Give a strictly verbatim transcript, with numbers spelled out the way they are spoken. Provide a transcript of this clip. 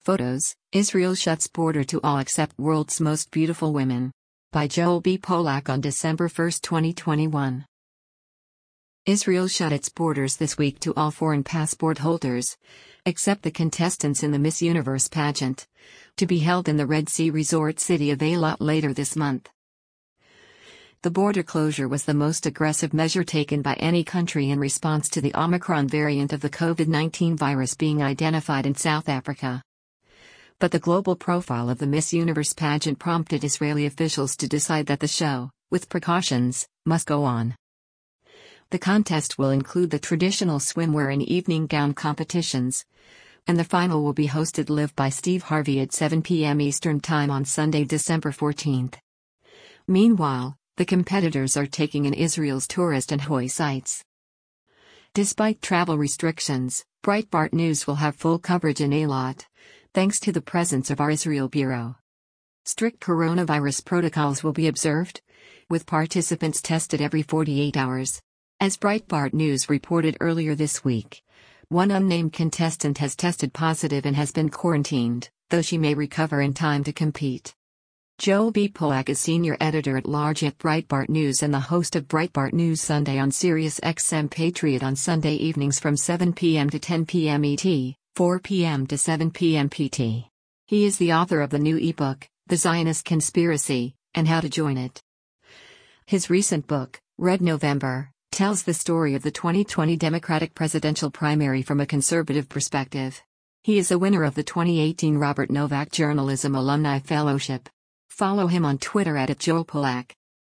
Photos: Israel shuts border to all except world's most beautiful women. By Joel B. Polak on December first, twenty twenty-one. Israel shut its borders this week to all foreign passport holders, except the contestants in the Miss Universe pageant, to be held in the Red Sea resort city of Eilat later this month. The border closure was the most aggressive measure taken by any country in response to the Omicron variant of the COVID nineteen virus being identified in South Africa. But the global profile of the Miss Universe pageant prompted Israeli officials to decide that the show, with precautions, must go on. The contest will include the traditional swimwear and evening gown competitions, and the final will be hosted live by Steve Harvey at seven p m Eastern Time on Sunday, December fourteenth. Meanwhile, the competitors are taking in Israel's tourist and Hoi sites. Despite travel restrictions, Breitbart News will have full coverage in Eilat, thanks to the presence of our Israel bureau. Strict coronavirus protocols will be observed, with participants tested every forty-eight hours. As Breitbart News reported earlier this week, one unnamed contestant has tested positive and has been quarantined, though she may recover in time to compete. Joel B. Polak is senior editor-at-large at Breitbart News and the host of Breitbart News Sunday on Sirius X M Patriot on Sunday evenings from seven p m to ten p m E T, four p m to seven p m P T. He is the author of the new ebook, The Zionist Conspiracy, and How to Join It. His recent book, Red November, tells the story of the twenty twenty Democratic presidential primary from a conservative perspective. He is a winner of the twenty eighteen Robert Novak Journalism Alumni Fellowship. Follow him on Twitter at Joel Polak.